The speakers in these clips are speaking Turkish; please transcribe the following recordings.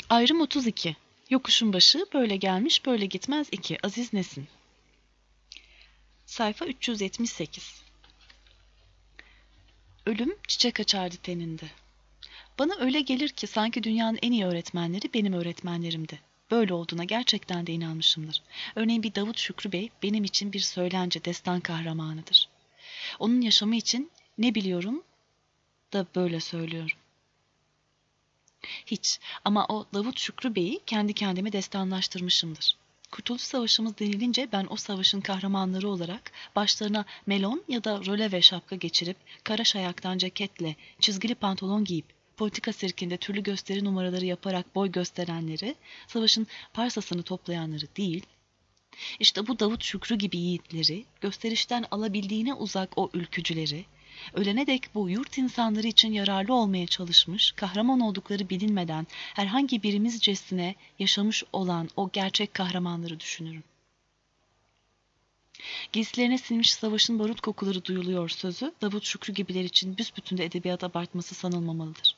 Ayrım 32. Yokuşun başı böyle gelmiş böyle gitmez 2. Aziz Nesin. Sayfa 378. Ölüm çiçek açardı teninde. Bana öyle gelir ki sanki dünyanın en iyi öğretmenleri benim öğretmenlerimdi. Böyle olduğuna gerçekten de inanmışımdır. Örneğin bir Davut Şükrü Bey benim için bir söylence, destan kahramanıdır. Onun yaşamı için ne biliyorum da böyle söylüyorum. Hiç, ama o Davut Şükrü Bey'i kendi kendime destanlaştırmışımdır. Kurtuluş Savaşımız denilince ben o savaşın kahramanları olarak başlarına melon ya da röleve şapka geçirip kara şayaktan ceketle çizgili pantolon giyip politika sirkinde türlü gösteri numaraları yaparak boy gösterenleri, savaşın parsasını toplayanları değil, işte bu Davut Şükrü gibi yiğitleri, gösterişten alabildiğine uzak o ülkücüleri, ölene dek bu yurt insanları için yararlı olmaya çalışmış, kahraman oldukları bilinmeden herhangi birimizcesine yaşamış olan o gerçek kahramanları düşünürüm. Giysilerine sinmiş savaşın barut kokuları duyuluyor sözü, Davut Şükrü gibiler için büsbütün de edebiyat abartması sanılmamalıdır.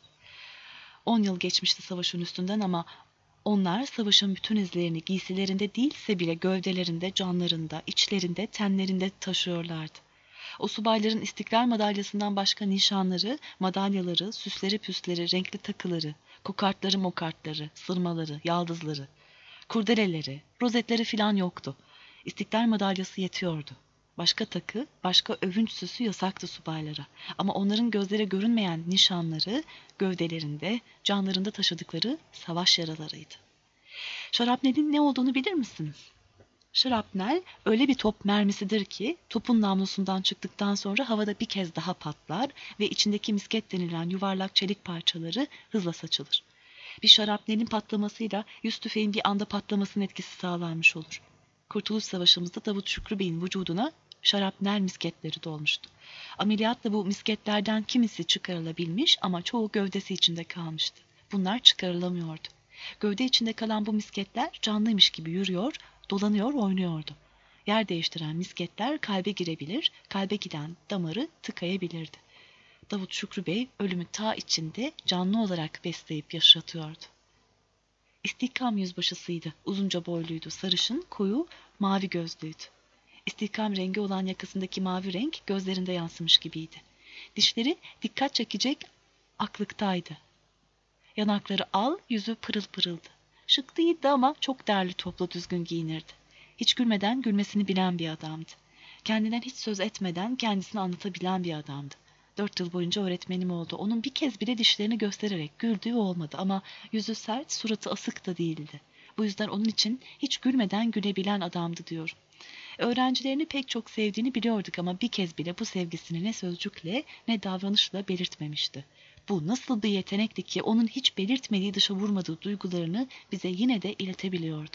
10 yıl geçmişti savaşın üstünden ama onlar savaşın bütün izlerini giysilerinde değilse bile gövdelerinde, canlarında, içlerinde, tenlerinde taşıyorlardı. O subayların İstiklal Madalyası'ndan başka nişanları, madalyaları, süsleri püsleri, renkli takıları, kokartları mokartları, sırmaları, yaldızları, kurdeleleri, rozetleri filan yoktu. İstiklal Madalyası yetiyordu. Başka takı, başka övünç süsü yasaktı subaylara. Ama onların gözlere görünmeyen nişanları, gövdelerinde, canlarında taşıdıkları savaş yaralarıydı. Şarapnelin ne olduğunu bilir misiniz? Şarapnel öyle bir top mermisidir ki topun namlusundan çıktıktan sonra havada bir kez daha patlar ve içindeki misket denilen yuvarlak çelik parçaları hızla saçılır. Bir şarapnelin patlamasıyla 100 tüfeğin bir anda patlamasının etkisi sağlanmış olur. Kurtuluş Savaşı'mızda Davut Şükrü Bey'in vücuduna şarapnel misketleri dolmuştu. Ameliyatla bu misketlerden kimisi çıkarılabilmiş ama çoğu gövdesi içinde kalmıştı. Bunlar çıkarılamıyordu. Gövde içinde kalan bu misketler canlıymış gibi yürüyor, dolanıyor, oynuyordu. Yer değiştiren misketler kalbe girebilir, kalbe giden damarı tıkayabilirdi. Davut Şükrü Bey ölümü ta içinde canlı olarak besleyip yaşatıyordu. İstihkam yüzbaşısıydı. Uzunca boyluydu, sarışın, koyu, mavi gözlüydü. İstihkam rengi olan yakasındaki mavi renk gözlerinde yansımış gibiydi. Dişleri dikkat çekecek aklıktaydı. Yanakları al, yüzü pırıl pırıldı. Şık değildi ama çok derli toplu düzgün giyinirdi. Hiç gülmeden gülmesini bilen bir adamdı. Kendinden hiç söz etmeden kendisini anlatabilen bir adamdı. 4 yıl boyunca öğretmenim oldu. Onun bir kez bile dişlerini göstererek güldüğü olmadı ama yüzü sert, suratı asık da değildi. Bu yüzden onun için hiç gülmeden gülebilen adamdı diyorum. Öğrencilerini pek çok sevdiğini biliyorduk ama bir kez bile bu sevgisini ne sözcükle ne davranışla belirtmemişti. Bu nasıl bir yetenekti ki onun hiç belirtmediği dışa vurmadığı duygularını bize yine de iletebiliyordu.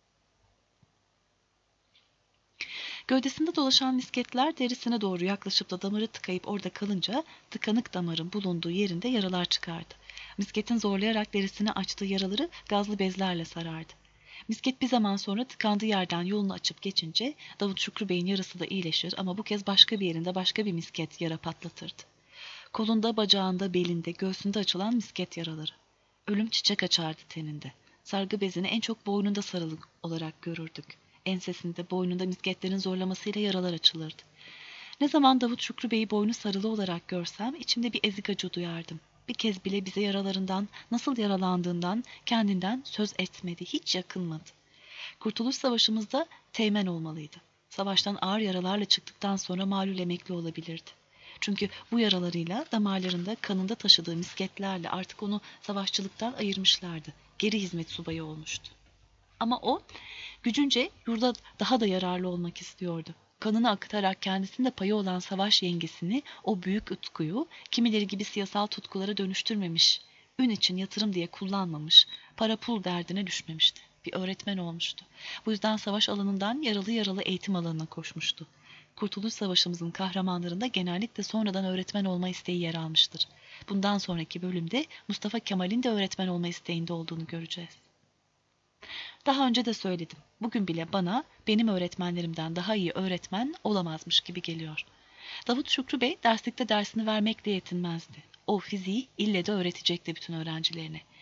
Gövdesinde dolaşan misketler derisine doğru yaklaşıp da damarı tıkayıp orada kalınca tıkanık damarın bulunduğu yerinde yaralar çıkardı. Misketin zorlayarak derisini açtığı yaraları gazlı bezlerle sarardı. Misket bir zaman sonra tıkandığı yerden yolunu açıp geçince Davut Şükrü Bey'in yarası da iyileşir ama bu kez başka bir yerinde başka bir misket yara patlatırdı. Kolunda, bacağında, belinde, göğsünde açılan misket yaraları. Ölüm çiçek açardı teninde. Sargı bezini en çok boynunda sarılı olarak görürdük. Ensesinde, boynunda misketlerin zorlamasıyla yaralar açılırdı. Ne zaman Davut Şükrü Bey'i boynu sarılı olarak görsem içimde bir ezik acı duyardım. Bir kez bile bize yaralarından, nasıl yaralandığından, kendinden söz etmedi, hiç yakınmadı. Kurtuluş Savaşı'mızda teğmen olmalıydı. Savaştan ağır yaralarla çıktıktan sonra malul emekli olabilirdi. Çünkü bu yaralarıyla damarlarında kanında taşıdığı misketlerle artık onu savaşçılıktan ayırmışlardı. Geri hizmet subayı olmuştu. Ama o gücünce yurda daha da yararlı olmak istiyordu. Kanını akıtarak kendisinde payı olan savaş yengesini, o büyük utkuyu kimileri gibi siyasal tutkulara dönüştürmemiş, ün için yatırım diye kullanmamış, para pul derdine düşmemişti. Bir öğretmen olmuştu. Bu yüzden savaş alanından yaralı yaralı eğitim alanına koşmuştu. Kurtuluş Savaşımızın kahramanlarında genellikle sonradan öğretmen olma isteği yer almıştır. Bundan sonraki bölümde Mustafa Kemal'in de öğretmen olma isteğinde olduğunu göreceğiz. Daha önce de söyledim. Bugün bile bana benim öğretmenlerimden daha iyi öğretmen olamazmış gibi geliyor. Davut Şükrü Bey derslikte dersini vermekle yetinmezdi. O fiziği ille de öğretecekti bütün öğrencilerine.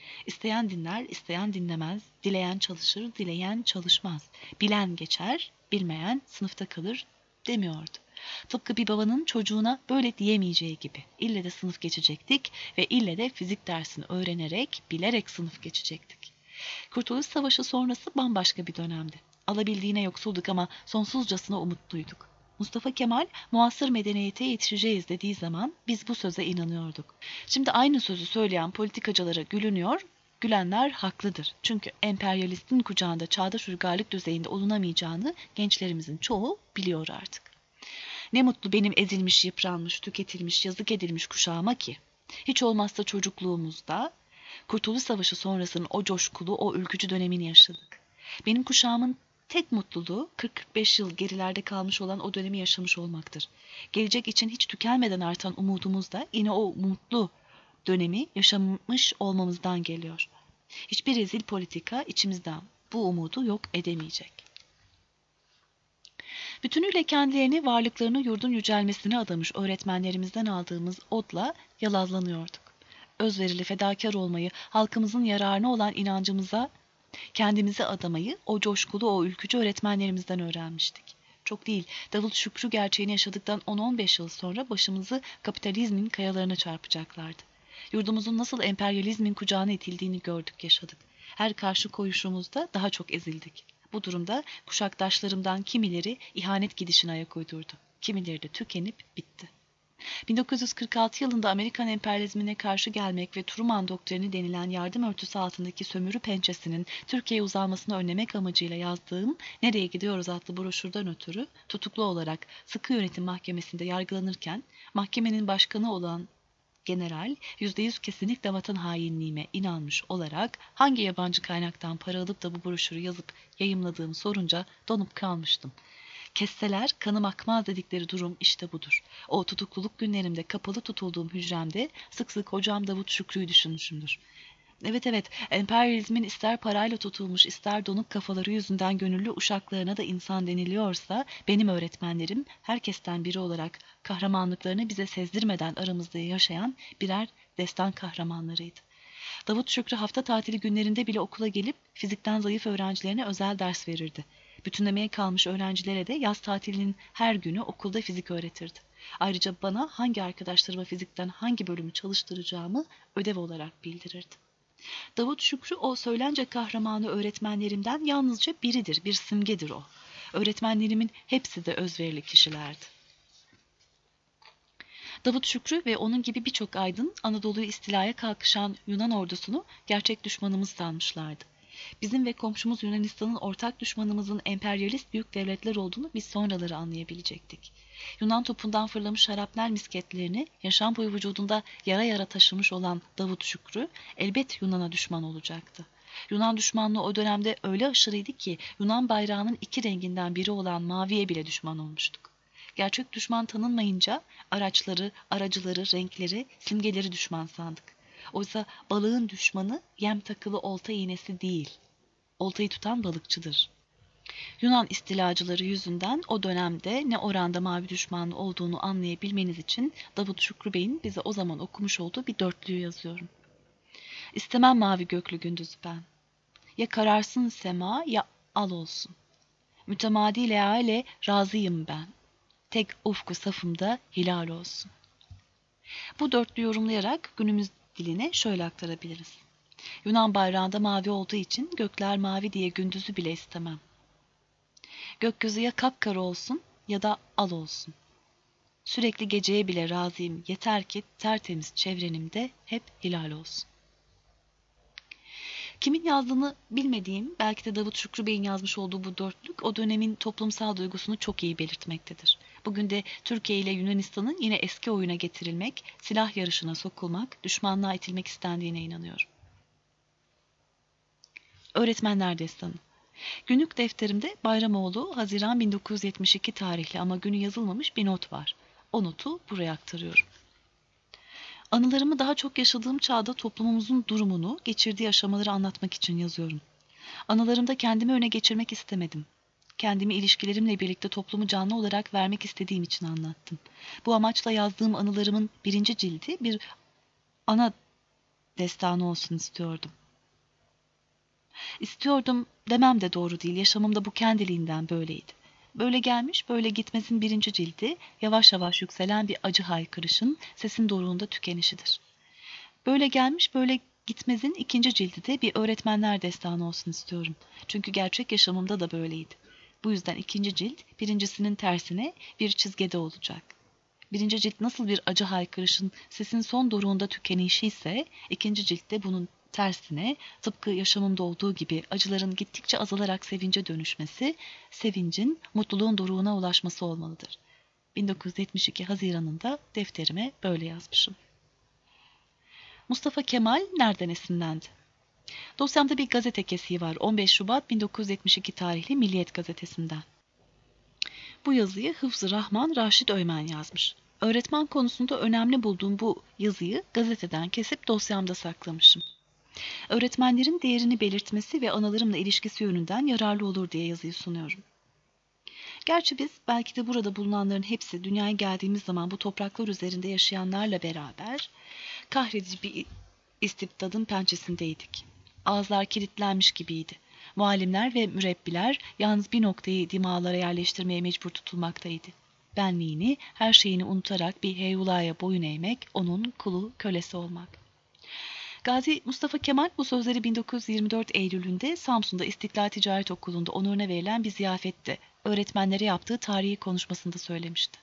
İsteyen dinler, isteyen dinlemez, dileyen çalışır, dileyen çalışmaz. Bilen geçer, bilmeyen sınıfta kalır demiyordu. Tıpkı bir babanın çocuğuna böyle diyemeyeceği gibi. İlle de sınıf geçecektik ve ille de fizik dersini öğrenerek, bilerek sınıf geçecektik. Kurtuluş Savaşı sonrası bambaşka bir dönemdi. Alabildiğine yoksulduk ama sonsuzcasına umutluyduk. Mustafa Kemal muasır medeniyete yetişeceğiz dediği zaman biz bu söze inanıyorduk. Şimdi aynı sözü söyleyen politikacılara gülünüyor, gülenler haklıdır. Çünkü emperyalistin kucağında çağdaş uygarlık düzeyinde olunamayacağını gençlerimizin çoğu biliyor artık. Ne mutlu benim ezilmiş, yıpranmış, tüketilmiş, yazık edilmiş kuşağıma ki. Hiç olmazsa çocukluğumuzda Kurtuluş Savaşı sonrasının o coşkulu, o ülkücü dönemini yaşadık. Benim kuşağımın tek mutluluğu 40-45 yıl gerilerde kalmış olan o dönemi yaşamış olmaktır. Gelecek için hiç tükenmeden artan umudumuz da yine o mutlu dönemi yaşamış olmamızdan geliyor. Hiçbir rezil politika içimizden bu umudu yok edemeyecek. Bütünüyle kendilerini, varlıklarını yurdun yücelmesine adamış öğretmenlerimizden aldığımız odla yalazlanıyorduk. Özverili fedakar olmayı, halkımızın yararına olan inancımıza kendimizi adamayı o coşkulu, o ülkücü öğretmenlerimizden öğrenmiştik. Çok değil, Davut Şükrü gerçeğini yaşadıktan 10-15 yıl sonra başımızı kapitalizmin kayalarına çarpacaklardı. Yurdumuzun nasıl emperyalizmin kucağına itildiğini gördük, yaşadık. Her karşı koyuşumuzda daha çok ezildik. Bu durumda kuşaktaşlarımdan kimileri ihanet gidişine ayak uydurdu. Kimileri de tükenip bitti. 1946 yılında Amerikan emperyalizmine karşı gelmek ve Truman doktrini denilen yardım örtüsü altındaki sömürü pençesinin Türkiye'ye uzanmasını önlemek amacıyla yazdığım Nereye Gidiyoruz adlı broşürden ötürü tutuklu olarak Sıkı Yönetim Mahkemesi'nde yargılanırken mahkemenin başkanı olan general %100 kesinlikle vatan hainliğime inanmış olarak hangi yabancı kaynaktan para alıp da bu broşürü yazıp yayımladığımı sorunca donup kalmıştım. Kesseler kanım akmaz dedikleri durum işte budur. O tutukluluk günlerimde kapalı tutulduğum hücremde sık sık hocam Davut Şükrü'yü düşünmüşümdür. Evet, emperyalizmin ister parayla tutulmuş ister donuk kafaları yüzünden gönüllü uşaklarına da insan deniliyorsa benim öğretmenlerim herkesten biri olarak kahramanlıklarını bize sezdirmeden aramızda yaşayan birer destan kahramanlarıydı. Davut Şükrü hafta tatili günlerinde bile okula gelip fizikten zayıf öğrencilerine özel ders verirdi. Bütünlemeye kalmış öğrencilere de yaz tatilinin her günü okulda fizik öğretirdi. Ayrıca bana hangi arkadaşlarıma fizikten hangi bölümü çalıştıracağımı ödev olarak bildirirdi. Davut Şükrü o söylence kahramanı öğretmenlerimden yalnızca biridir, bir simgedir o. Öğretmenlerimin hepsi de özverili kişilerdi. Davut Şükrü ve onun gibi birçok aydın Anadolu'yu istilaya kalkışan Yunan ordusunu gerçek düşmanımız sanmışlardı. Bizim ve komşumuz Yunanistan'ın ortak düşmanımızın emperyalist büyük devletler olduğunu biz sonraları anlayabilecektik. Yunan topundan fırlamış şarapnel misketlerini yaşam boyu vücudunda yara yara taşımış olan Davut Şükrü elbet Yunan'a düşman olacaktı. Yunan düşmanlığı o dönemde öyle aşırıydı ki Yunan bayrağının iki renginden biri olan maviye bile düşman olmuştuk. Gerçek düşman tanınmayınca araçları, aracıları, renkleri, simgeleri düşman sandık. Oysa balığın düşmanı yem takılı olta iğnesi değil, oltayı tutan balıkçıdır. Yunan istilacıları yüzünden o dönemde ne oranda mavi düşmanlı olduğunu anlayabilmeniz için Davut Şükrü Bey'in bize o zaman okumuş olduğu bir dörtlüğü yazıyorum. İstemem mavi göklü gündüzü ben. Ya kararsın sema ya al olsun. Mütemadi leale razıyım ben. Tek ufku safımda hilal olsun. Bu dörtlü yorumlayarak günümüz diline şöyle aktarabiliriz. Yunan bayrağında mavi olduğu için gökler mavi diye gündüzü bile istemem. Gökyüzü ya kapkara olsun ya da al olsun. Sürekli geceye bile razıyım, yeter ki tertemiz çevrenimde hep hilal olsun. Kimin yazdığını bilmediğim, belki de Davut Şükrü Bey'in yazmış olduğu bu dörtlük o dönemin toplumsal duygusunu çok iyi belirtmektedir. Bugün de Türkiye ile Yunanistan'ın yine eski oyuna getirilmek, silah yarışına sokulmak, düşmanlığa itilmek istendiğine inanıyorum. Öğretmenler Destanı. Günlük defterimde Bayramoğlu, Haziran 1972 tarihli ama günü yazılmamış bir not var. O notu buraya aktarıyorum. Anılarımı daha çok yaşadığım çağda toplumumuzun durumunu, geçirdiği aşamaları anlatmak için yazıyorum. Anılarımda kendimi öne geçirmek istemedim. Kendimi ilişkilerimle birlikte toplumu canlı olarak vermek istediğim için anlattım. Bu amaçla yazdığım anılarımın birinci cildi bir ana destanı olsun istiyordum. İstiyordum demem de doğru değil. Yaşamımda bu kendiliğinden böyleydi. Böyle gelmiş, böyle gitmezin birinci cildi, yavaş yavaş yükselen bir acı haykırışın sesin doruğunda tükenişidir. Böyle gelmiş, böyle gitmezin ikinci cildi de bir öğretmenler destanı olsun istiyorum. Çünkü gerçek yaşamımda da böyleydi. Bu yüzden ikinci cilt, birincisinin tersine bir çizgide olacak. Birinci cilt nasıl bir acı haykırışın sesin son doruğunda tükenişi ise, ikinci ciltte bunun tersine, tıpkı yaşamımda olduğu gibi acıların gittikçe azalarak sevince dönüşmesi, sevincin mutluluğun doruğuna ulaşması olmalıdır. 1972 Haziran'ında defterime böyle yazmışım. Mustafa Kemal nereden esinlendi? Dosyamda bir gazete kesiği var. 15 Şubat 1972 tarihli Milliyet gazetesinden. Bu yazıyı Hıfzı Rahman Raşit Öymen yazmış. Öğretmen konusunda önemli bulduğum bu yazıyı gazeteden kesip dosyamda saklamışım. Öğretmenlerin değerini belirtmesi ve analarımla ilişkisi yönünden yararlı olur diye yazıyı sunuyorum. Gerçi biz belki de burada bulunanların hepsi dünyaya geldiğimiz zaman bu topraklar üzerinde yaşayanlarla beraber kahredici bir istibdadın pençesindeydik. Ağızlar kilitlenmiş gibiydi. Muallimler ve mürebbiler yalnız bir noktayı dimağlara yerleştirmeye mecbur tutulmaktaydı. Benliğini, her şeyini unutarak bir heyulaya boyun eğmek, onun kulu, kölesi olmak. Gazi Mustafa Kemal bu sözleri 1924 Eylül'ünde Samsun'da İstiklal Ticaret Okulu'nda onuruna verilen bir ziyafette öğretmenlere yaptığı tarihi konuşmasında söylemişti.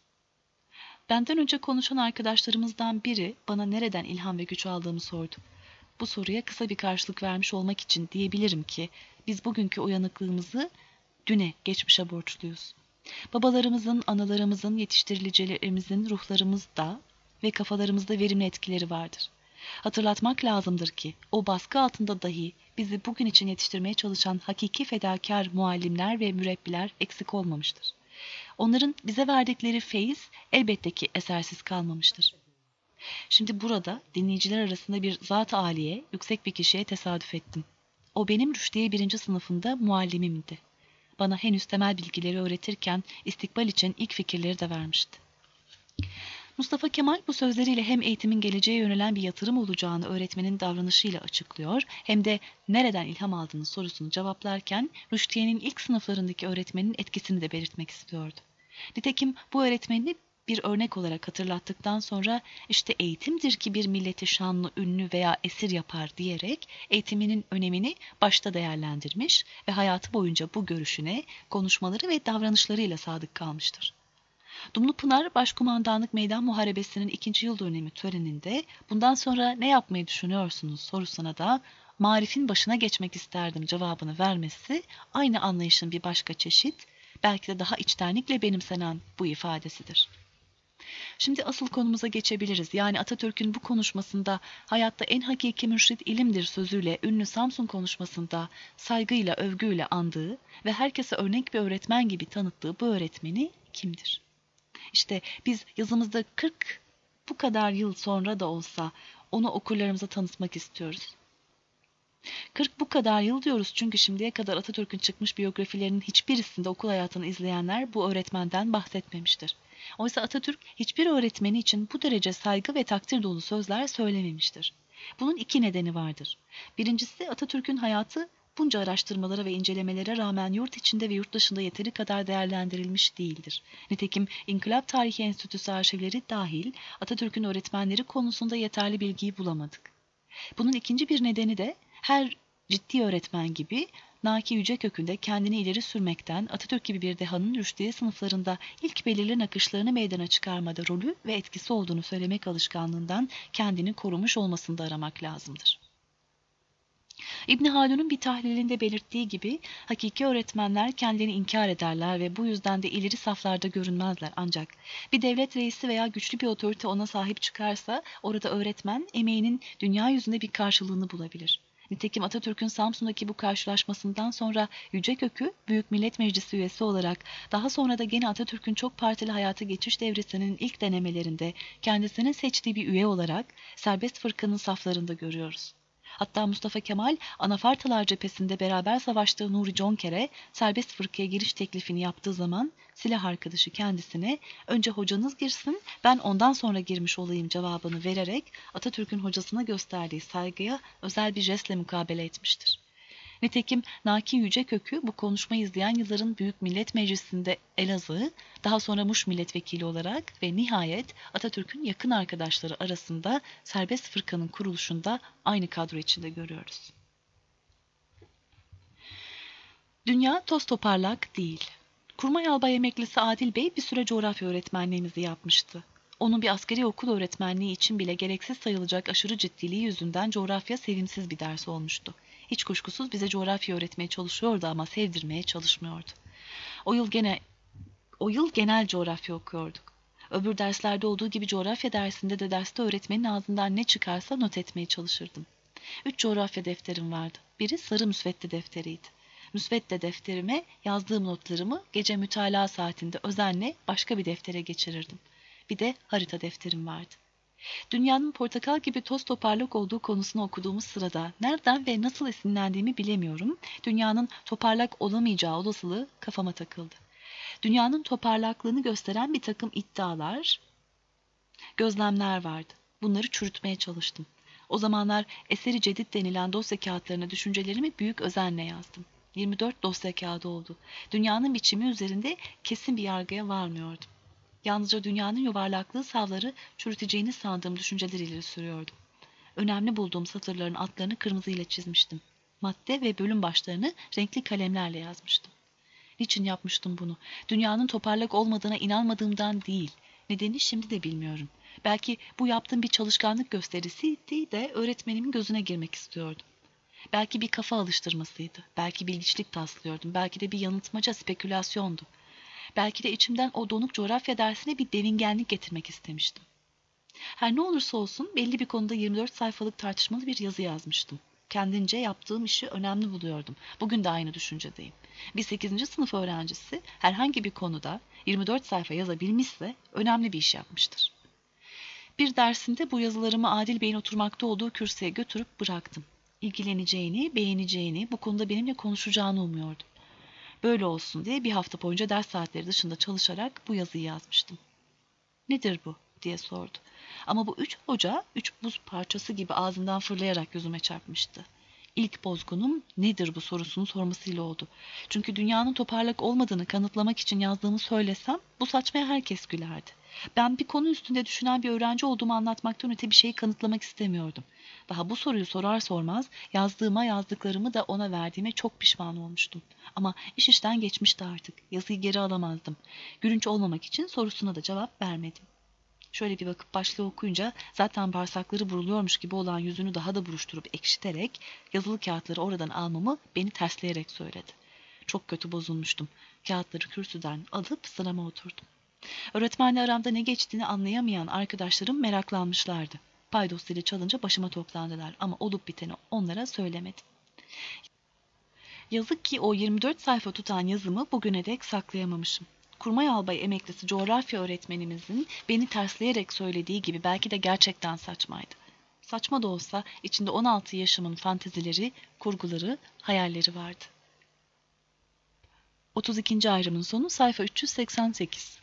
Benden önce konuşan arkadaşlarımızdan biri bana nereden ilham ve güç aldığımı sordu. Bu soruya kısa bir karşılık vermiş olmak için diyebilirim ki biz bugünkü uyanıklığımızı düne, geçmişe borçluyuz. Babalarımızın, analarımızın, yetiştiricilerimizin ruhlarımızda ve kafalarımızda verimli etkileri vardır. Hatırlatmak lazımdır ki o baskı altında dahi bizi bugün için yetiştirmeye çalışan hakiki fedakar muallimler ve mürebbiler eksik olmamıştır. Onların bize verdikleri feyiz elbette ki esersiz kalmamıştır. Şimdi burada dinleyiciler arasında bir zat-ı âliye, yüksek bir kişiye tesadüf ettim. O benim Rüşdiye 1. sınıfında muallimimdi. Bana henüz temel bilgileri öğretirken istikbal için ilk fikirleri de vermişti. Mustafa Kemal bu sözleriyle hem eğitimin geleceğe yönelen bir yatırım olacağını öğretmenin davranışıyla açıklıyor, hem de nereden ilham aldığını sorusunu cevaplarken Rüşdiye'nin ilk sınıflarındaki öğretmenin etkisini de belirtmek istiyordu. Nitekim bu öğretmenini bir örnek olarak hatırlattıktan sonra işte eğitimdir ki bir milleti şanlı, ünlü veya esir yapar diyerek eğitiminin önemini başta değerlendirmiş ve hayatı boyunca bu görüşüne, konuşmaları ve davranışlarıyla sadık kalmıştır. Dumlupınar Başkumandanlık Meydan Muharebesi'nin 2. yıl dönemi töreninde bundan sonra ne yapmayı düşünüyorsunuz sorusuna da marifin başına geçmek isterdim cevabını vermesi aynı anlayışın bir başka çeşit, belki de daha içtenlikle benimsenen bu ifadesidir. Şimdi asıl konumuza geçebiliriz. Yani Atatürk'ün bu konuşmasında hayatta en hakiki mürşit ilimdir sözüyle ünlü Samsun konuşmasında saygıyla, övgüyle andığı ve herkese örnek bir öğretmen gibi tanıttığı bu öğretmeni kimdir? İşte biz yazımızda 40 bu kadar yıl sonra da olsa onu okurlarımıza tanıtmak istiyoruz. 40 bu kadar yıl diyoruz çünkü şimdiye kadar Atatürk'ün çıkmış biyografilerinin hiçbirisinde okul hayatını izleyenler bu öğretmenden bahsetmemiştir. Oysa Atatürk hiçbir öğretmeni için bu derece saygı ve takdir dolu sözler söylememiştir. Bunun iki nedeni vardır. Birincisi Atatürk'ün hayatı bunca araştırmalara ve incelemelere rağmen yurt içinde ve yurt dışında yeteri kadar değerlendirilmiş değildir. Nitekim İnkılap Tarihi Enstitüsü arşivleri dahil Atatürk'ün öğretmenleri konusunda yeterli bilgiyi bulamadık. Bunun ikinci bir nedeni de her ciddi öğretmen gibi Naki Yücekök'ünde kendini ileri sürmekten Atatürk gibi bir dehanın Rüşdiye sınıflarında ilk belirli nakışlarını meydana çıkarmada rolü ve etkisi olduğunu söylemek alışkanlığından kendini korumuş olmasını da aramak lazımdır. İbn Haldun'un bir tahlilinde belirttiği gibi hakiki öğretmenler kendini inkar ederler ve bu yüzden de ileri saflarda görünmezler ancak bir devlet reisi veya güçlü bir otorite ona sahip çıkarsa orada öğretmen emeğinin dünya yüzünde bir karşılığını bulabilir. Nitekim Atatürk'ün Samsun'daki bu karşılaşmasından sonra Yücekök'ü Büyük Millet Meclisi üyesi olarak daha sonra da gene Atatürk'ün çok partili hayata geçiş devresinin ilk denemelerinde kendisinin seçtiği bir üye olarak serbest fırkanın saflarında görüyoruz. Hatta Mustafa Kemal Anafartalar cephesinde beraber savaştığı Nuri Conker'e serbest fırkaya giriş teklifini yaptığı zaman silah arkadaşı kendisine önce hocanız girsin ben ondan sonra girmiş olayım cevabını vererek Atatürk'ün hocasına gösterdiği saygıya özel bir jestle mukabele etmiştir. Nitekim Naki Yücekök'ü bu konuşmayı izleyen yılların Büyük Millet Meclisi'nde Elazığ, daha sonra Muş milletvekili olarak ve nihayet Atatürk'ün yakın arkadaşları arasında Serbest Fırka'nın kuruluşunda aynı kadro içinde görüyoruz. Dünya toz toparlak değil. Kurmay albay emeklisi Adil Bey bir süre coğrafya öğretmenliğimizi yapmıştı. Onun bir askeri okul öğretmenliği için bile gereksiz sayılacak aşırı ciddiliği yüzünden coğrafya sevimsiz bir ders olmuştu. Hiç kuşkusuz bize coğrafya öğretmeye çalışıyordu ama sevdirmeye çalışmıyordu. O yıl genel coğrafya okuyorduk. Öbür derslerde olduğu gibi coğrafya dersinde de derste öğretmenin ağzından ne çıkarsa not etmeye çalışırdım. 3 coğrafya defterim vardı. Biri sarı müsvedde defteriydi. Müsvedde defterime yazdığım notlarımı gece mütalaa saatinde özenle başka bir deftere geçirirdim. Bir de harita defterim vardı. Dünyanın portakal gibi toz toparlak olduğu konusunu okuduğumuz sırada nereden ve nasıl esinlendiğimi bilemiyorum. Dünyanın toparlak olamayacağı olasılığı kafama takıldı. Dünyanın toparlaklığını gösteren bir takım iddialar, gözlemler vardı. Bunları çürütmeye çalıştım. O zamanlar eseri cedid denilen dosya kağıtlarına düşüncelerimi büyük özenle yazdım. 24 dosya kağıdı oldu. Dünyanın biçimi üzerinde kesin bir yargıya varmıyordum. Yalnızca dünyanın yuvarlaklığı savları çürüteceğini sandığım düşünceler ileri sürüyordum. Önemli bulduğum satırların altlarını kırmızıyla çizmiştim. Madde ve bölüm başlarını renkli kalemlerle yazmıştım. Niçin yapmıştım bunu? Dünyanın toparlak olmadığına inanmadığımdan değil. Nedeni şimdi de bilmiyorum. Belki bu yaptığım bir çalışkanlık gösterisiydi de öğretmenimin gözüne girmek istiyordum. Belki bir kafa alıştırmasıydı. Belki bilgiçlik taslıyordum. Belki de bir yanıltmaca, spekülasyondu. Belki de içimden o donuk coğrafya dersine bir devingenlik getirmek istemiştim. Her ne olursa olsun belli bir konuda 24 sayfalık tartışmalı bir yazı yazmıştım. Kendince yaptığım işi önemli buluyordum. Bugün de aynı düşüncedeyim. Bir 8. sınıf öğrencisi herhangi bir konuda 24 sayfa yazabilmişse önemli bir iş yapmıştır. Bir dersinde bu yazılarımı Adil Bey'in oturmakta olduğu kürsüye götürüp bıraktım. İlgileneceğini, beğeneceğini, bu konuda benimle konuşacağını umuyordum. Böyle olsun diye bir hafta boyunca ders saatleri dışında çalışarak bu yazıyı yazmıştım. "Nedir bu?" diye sordu. Ama bu 3 hoca 3 buz parçası gibi ağzından fırlayarak yüzüme çarpmıştı. İlk bozgunum nedir bu sorusunu sormasıyla oldu. Çünkü dünyanın toparlak olmadığını kanıtlamak için yazdığımı söylesem bu saçmaya herkes gülerdi. Ben bir konu üstünde düşünen bir öğrenci olduğumu anlatmaktan öte bir şeyi kanıtlamak istemiyordum. Daha bu soruyu sorar sormaz yazdıklarımı da ona verdiğime çok pişman olmuştum. Ama iş işten geçmişti artık. Yazıyı geri alamazdım. Gülünç olmamak için sorusuna da cevap vermedim. Şöyle bir bakıp başlığı okuyunca zaten bağırsakları buruluyormuş gibi olan yüzünü daha da buruşturup ekşiterek yazılı kağıtları oradan almamı beni tersleyerek söyledi. Çok kötü bozulmuştum. Kağıtları kürsüden alıp sırama oturdum. Öğretmenle aramda ne geçtiğini anlayamayan arkadaşlarım meraklanmışlardı. Paydos zili çalınca başıma toplandılar ama olup biteni onlara söylemedim. Yazık ki o 24 sayfa tutan yazımı bugüne dek saklayamamışım. Kurmay albay emeklisi coğrafya öğretmenimizin beni tersleyerek söylediği gibi belki de gerçekten saçmaydı. Saçma da olsa içinde 16 yaşımın fantezileri, kurguları, hayalleri vardı. 32. ayrımın sonu sayfa 388.